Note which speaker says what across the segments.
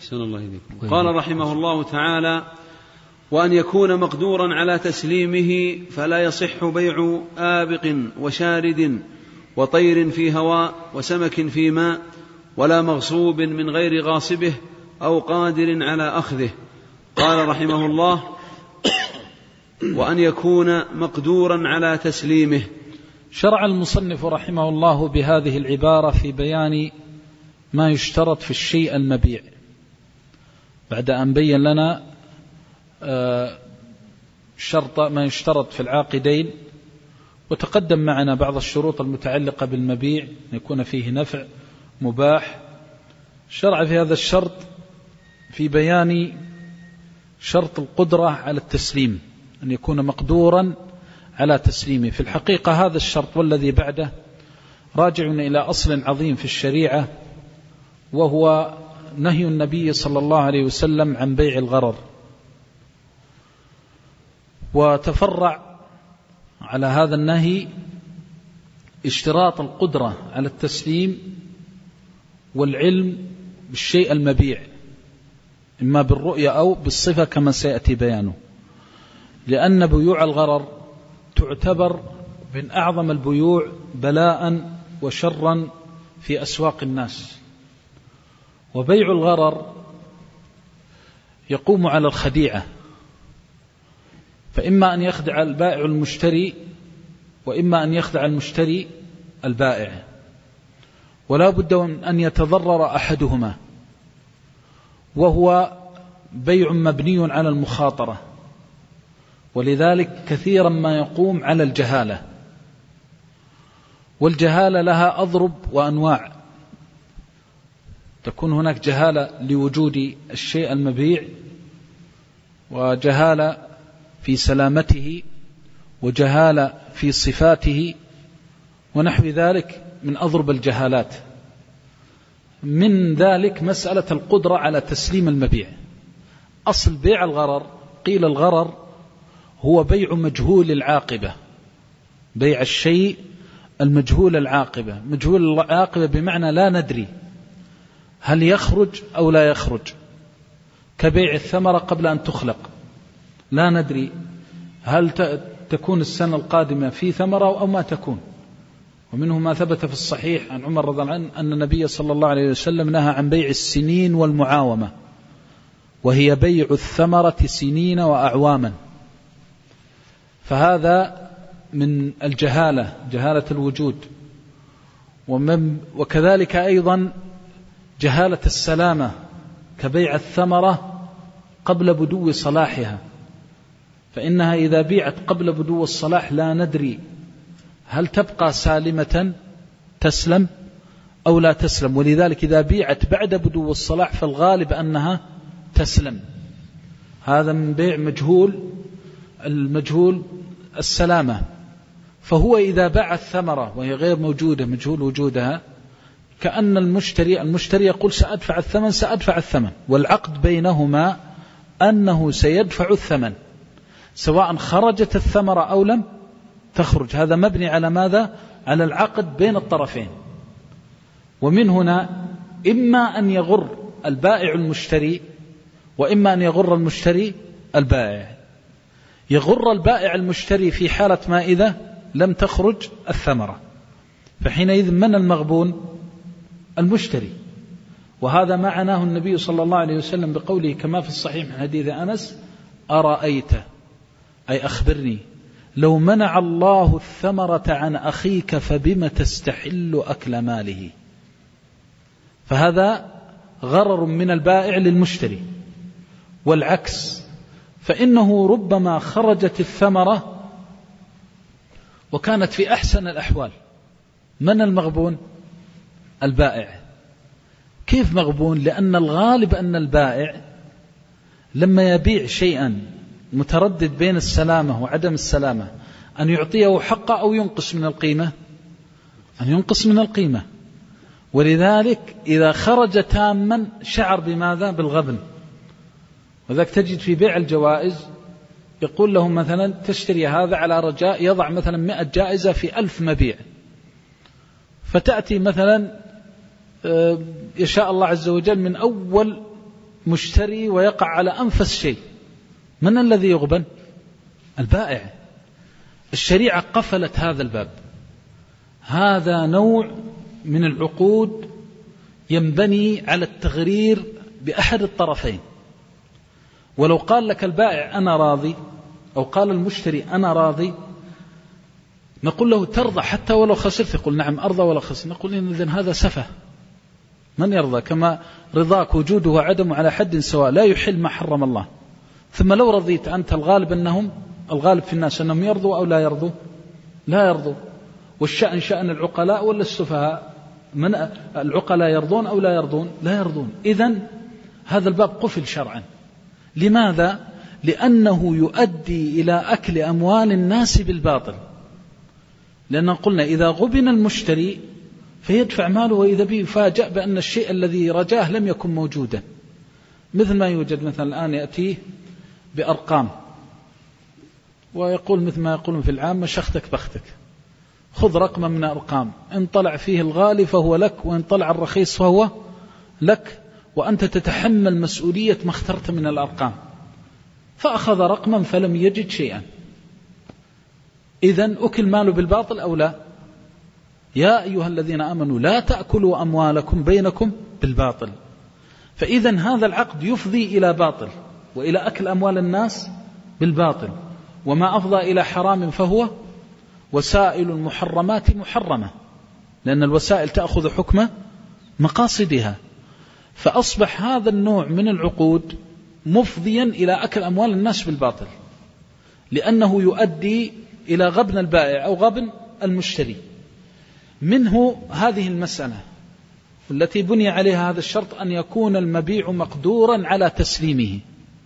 Speaker 1: أحسن الله إليكم. قال رحمه الله تعالى: وأن يكون مقدورا على تسليمه فلا يصح بيع آبق وشارد وطير في هواء وسمك في ماء ولا مغصوب من غير غاصبه أو قادر على أخذه. قال رحمه الله: وأن يكون مقدورا على تسليمه.
Speaker 2: شرع المصنف رحمه الله بهذه العبارة في بيان ما يشترط في الشيء المبيع، بعد أن بين لنا شرط ما يشترط في العاقدين، وتقدم معنا بعض الشروط المتعلقة بالمبيع أن يكون فيه نفع مباح. شرع في هذا الشرط في بيان شرط القدرة على التسليم، أن يكون مقدورا على تسليمه. في الحقيقة هذا الشرط والذي بعده راجع إلى أصل عظيم في الشريعة، وهو نهي النبي صلى الله عليه وسلم عن بيع الغرر، وتفرع على هذا النهي اشتراط القدرة على التسليم والعلم بالشيء المبيع، إما بالرؤية أو بالصفة كما سيأتي بيانه، لأن بيوع الغرر تعتبر من أعظم البيوع بلاء وشرا في أسواق الناس. وبيع الغرر يقوم على الخديعة، فإما أن يخدع البائع المشتري، وإما أن يخدع المشتري البائع، ولا بد من أن يتضرر أحدهما، وهو بيع مبني على المخاطرة، ولذلك كثيرا ما يقوم على الجهالة، والجهالة لها أضرب وأنواع. تكون هناك جهالة لوجود الشيء المبيع، وجهالة في سلامته، وجهالة في صفاته، ونحو ذلك من أضرب الجهالات. من ذلك مسألة القدرة على تسليم المبيع. أصل بيع الغرر، قيل الغرر هو بيع مجهول العاقبة، بيع الشيء المجهول العاقبة. مجهول العاقبة بمعنى لا ندري هل يخرج أو لا يخرج، كبيع الثمرة قبل أن تخلق، لا ندري هل تكون السنة القادمة في ثمرة أو ما تكون. ومنه ما ثبت في الصحيح عن عمر رضي الله عنه أن النبي صلى الله عليه وسلم نهى عن بيع السنين والمعاومة، وهي بيع الثمرة سنين وأعواما. فهذا من الجهالة، جهالة الوجود. وكذلك أيضا جهالة السلامة، كبيع الثمرة قبل بدو صلاحها، فإنها إذا بيعت قبل بدو الصلاح لا ندري هل تبقى سالمة تسلم أو لا تسلم، ولذلك إذا بيعت بعد بدو الصلاح فالغالب أنها تسلم. هذا من بيع المجهول السلامة. فهو إذا باع الثمرة وهي غير موجودة، مجهول وجودها، كأن المشتري يقول سأدفع الثمن، والعقد بينهما أنه سيدفع الثمن سواء خرجت الثمرة أو لم تخرج. هذا مبني على ماذا؟ على العقد بين الطرفين. ومن هنا إما أن يغر البائع المشتري، وإما أن يغر المشتري البائع. يغر البائع المشتري في حالة ما إذا لم تخرج الثمرة، فحينئذ من المغبون؟ المشتري. وهذا ما عناه النبي صلى الله عليه وسلم بقوله كما في الصحيح من حديث أنس: أرأيت، أي أخبرني، لو منع الله الثمرة عن أخيك فبم تستحل أكل ماله. فهذا غرر من البائع للمشتري. والعكس، فإنه ربما خرجت الثمرة وكانت في أحسن الأحوال، من المغبون؟ البائع. كيف مغبون؟ لأن الغالب أن البائع لما يبيع شيئا متردد بين السلامة وعدم السلامة أن يعطيه حقه أو ينقص من القيمة، أن ينقص من القيمة. ولذلك إذا خرج تاما شعر بماذا؟ بالغبن. وذلك تجد في بيع الجوائز يقول لهم مثلا تشتري هذا على رجاء يضع مثلا 100 جائزة في 1000 مبيع، فتأتي مثلا يشاء الله عز وجل من أول مشتري ويقع على أنفس شيء، من الذي يغبن؟ البائع. الشريعة قفلت هذا الباب. هذا نوع من العقود ينبني على التغرير بأحد الطرفين. ولو قال لك البائع أنا راضي، أو قال المشتري أنا راضي، نقول له ترضى حتى ولو خسرت؟ يقول نعم أرضى ولا خسر. نقول إذن هذا سفه، من يرضى؟ كما رضاك وجوده وعدمه على حد سواء، لا يحل ما حرم الله. ثم لو رضيت أنت، الغالب في الناس أنهم يرضوا أو لا يرضوا؟ لا يرضوا. والشأن شأن العقلاء ولا السفهاء؟ من العقلاء يرضون أو لا يرضون؟ لا يرضون. إذن هذا الباب قفل شرعا. لماذا؟ لأنه يؤدي إلى أكل أموال الناس بالباطل. لأن قلنا إذا غبن المشتري فيدفع ماله، وإذا به يفاجأ بأن الشيء الذي رجاه لم يكن موجودا. مثل ما يوجد مثلا الآن يأتيه بأرقام ويقول مثل ما يقولون في العامة شختك بختك، خذ رقما من أرقام، إن طلع فيه الغالي فهو لك، وإن طلع الرخيص فهو لك، وأنت تتحمل مسؤولية ما اخترت من الأرقام. فأخذ رقما فلم يجد شيئا، إذن أكل ماله بالباطل أو لا؟ يا أيها الذين آمنوا لا تأكلوا أموالكم بينكم بالباطل. فإذن هذا العقد يفضي إلى باطل وإلى أكل أموال الناس بالباطل. وما أفضى إلى حرام فهو وسائل المحرمات محرمة، لأن الوسائل تأخذ حكم مقاصدها. فأصبح هذا النوع من العقود مفضيا إلى أكل أموال الناس بالباطل، لأنه يؤدي إلى غبن البائع أو غبن المشتري. منه هذه المسألة التي بني عليها هذا الشرط، أن يكون المبيع مقدورا على تسليمه.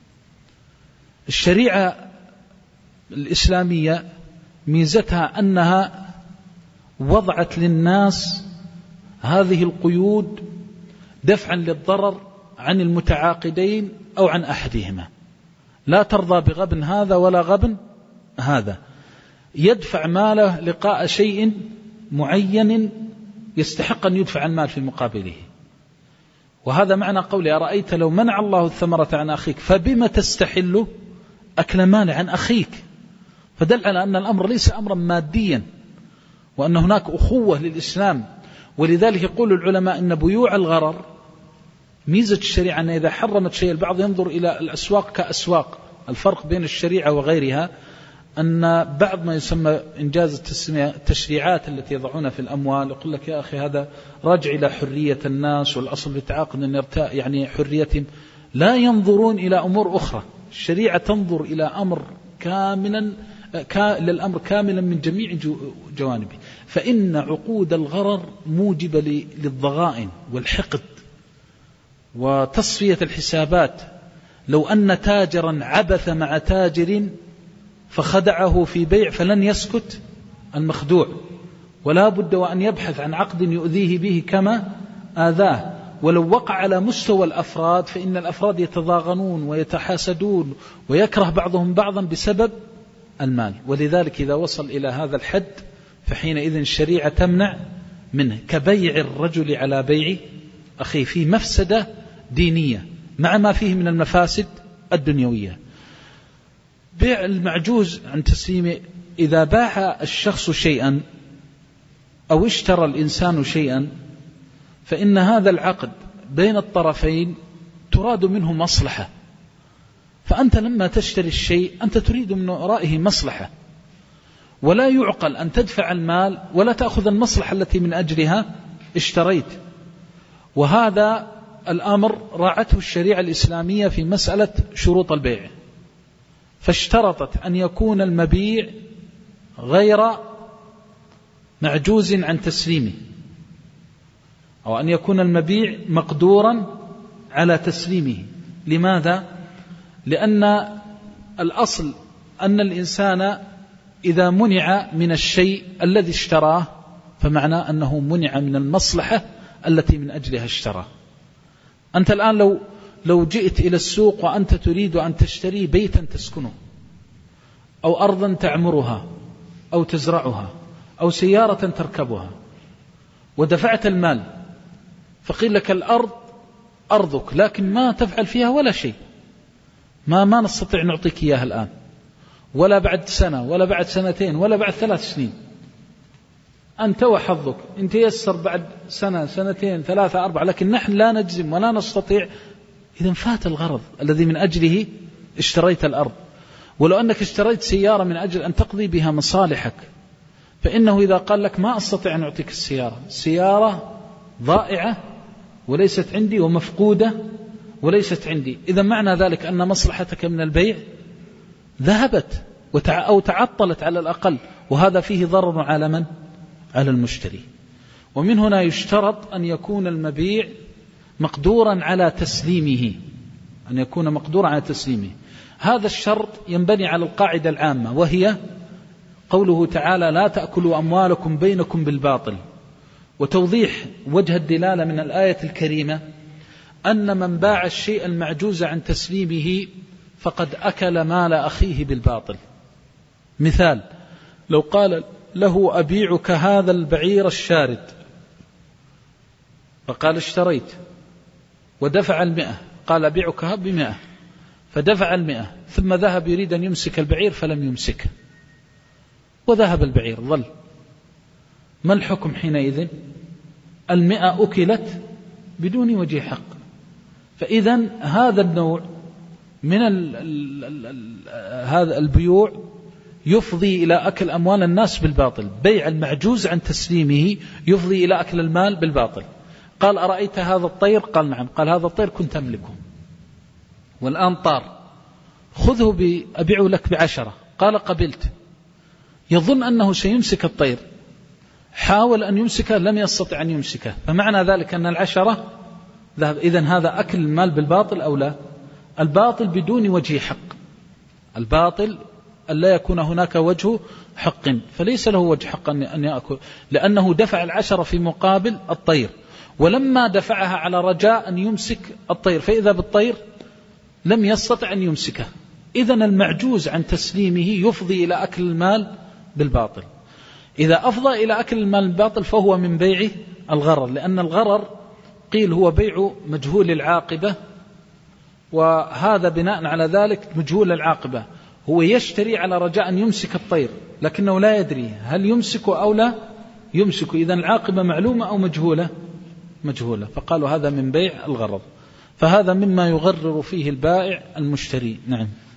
Speaker 2: الشريعة الإسلامية ميزتها أنها وضعت للناس هذه القيود دفعا للضرر عن المتعاقدين أو عن أحدهما. لا ترضى بغبن هذا ولا غبن هذا، يدفع ماله لقاء شيء معين يستحق أن يدفع المال في مقابله. وهذا معنى قولي أرأيت لو منع الله الثمرة عن أخيك فبما تستحل أكل مال عن أخيك. فدل على أن الأمر ليس أمرا ماديا، وأن هناك أخوة للإسلام. ولذلك يقول العلماء إن بيوع الغرر ميزة الشريعة، أن إذا حرمت شيء البعض ينظر إلى الأسواق كأسواق. الفرق بين الشريعة وغيرها أن بعض ما يسمى إنجاز التشريعات التي يضعونها في الأموال يقول لك يا أخي هذا راجع إلى حرية الناس، والأصل بالتعاقد أن يرتاء يعني حريتهم. لا ينظرون إلى أمور أخرى. الشريعة تنظر إلى أمر للأمر كاملا من جميع جوانبه. فإن عقود الغرر موجبة للضغائن والحقد وتصفية الحسابات. لو أن تاجرا عبث مع تاجر فخدعه في بيع فلن يسكت المخدوع، ولا بد وأن يبحث عن عقد يؤذيه به كما آذاه. ولو وقع على مستوى الأفراد فإن الأفراد يتضاغنون ويتحاسدون ويكره بعضهم بعضا بسبب المال. ولذلك إذا وصل إلى هذا الحد فحينئذ الشريعة تمنع منه، كبيع الرجل على بيع أخيه، في مفسدة دينية مع ما فيه من المفاسد الدنيوية. بيع المعجوز عن تسليمه، إذا باع الشخص شيئا أو اشترى الإنسان شيئا فإن هذا العقد بين الطرفين تراد منه مصلحة. فأنت لما تشتري الشيء أنت تريد من ورائه مصلحة، ولا يعقل أن تدفع المال ولا تأخذ المصلحة التي من أجلها اشتريت. وهذا الأمر راعته الشريعة الإسلامية في مسألة شروط البيع، فاشترطت أن يكون المبيع غير معجوز عن تسليمه، أو أن يكون المبيع مقدورا على تسليمه. لماذا؟ لأن الأصل أن الإنسان إذا منع من الشيء الذي اشتراه فمعناه أنه منع من المصلحة التي من أجلها اشتراه. أنت الآن لو جئت إلى السوق وأنت تريد أن تشتري بيتا تسكنه، أو أرضا تعمرها أو تزرعها، أو سيارة تركبها، ودفعت المال، فقيل لك الأرض أرضك لكن ما تفعل فيها ولا شيء، ما نستطيع نعطيك إياها الآن ولا بعد سنة ولا بعد سنتين ولا بعد 3 سنين، أنت وحظك إن تيسر بعد سنة سنتين 3 4، لكن نحن لا نجزم ولا نستطيع. إذن فات الغرض الذي من أجله اشتريت الأرض. ولو أنك اشتريت سيارة من أجل أن تقضي بها مصالحك، فإنه إذا قال لك ما أستطيع أن أعطيك السيارة ضائعة وليست عندي ومفقودة وليست عندي، إذا معنى ذلك أن مصلحتك من البيع ذهبت أو تعطلت على الأقل، وهذا فيه ضرر على من؟ على المشتري. ومن هنا يشترط أن يكون المبيع مقدورا على تسليمه، أن يكون مقدورا على تسليمه. هذا الشرط ينبني على القاعدة العامة، وهي قوله تعالى لا تأكلوا أموالكم بينكم بالباطل. وتوضيح وجه الدلالة من الآية الكريمة أن من باع الشيء المعجوز عن تسليمه فقد أكل مال أخيه بالباطل. مثال: لو قال له أبيعك هذا البعير الشارد، فقال اشتريت ودفع 100، قال أبيعك ب100، فدفع 100 ثم ذهب يريد أن يمسك البعير فلم يمسكه وذهب البعير ظل، ما الحكم حينئذ؟ 100 أكلت بدون وجه حق. فإذا هذا النوع من هذا البيوع يفضي إلى أكل أموال الناس بالباطل. بيع المعجوز عن تسليمه يفضي إلى أكل المال بالباطل. قال أرأيت هذا الطير؟ قال نعم. قال هذا الطير كنت أملكه والآن طار، خذه أبيعه لك ب10. قال قبلت. يظن أنه سيمسك الطير، حاول أن يمسكه لم يستطع أن يمسكه، فمعنى ذلك أن 10 ذهب. إذن هذا أكل المال بالباطل أو لا؟ الباطل بدون وجه حق، الباطل أن لا يكون هناك وجه حق، فليس له وجه حق أن يأكل، لأنه دفع 10 في مقابل الطير، ولما دفعها على رجاء أن يمسك الطير فإذا بالطير لم يستطع أن يمسكه. إذن المعجوز عن تسليمه يفضي إلى أكل المال بالباطل. إذا أفضى إلى أكل المال بالباطل فهو من بيع الغرر، لأن الغرر قيل هو بيع مجهول العاقبة، وهذا بناء على ذلك مجهول العاقبة هو يشتري على رجاء أن يمسك الطير لكنه لا يدري هل يمسك أو لا يمسك. إذن العاقبة معلومة أو مجهولة؟ مجهولة. فقالوا هذا من بيع الغرر، فهذا مما يغرر فيه البائع المشتري. نعم.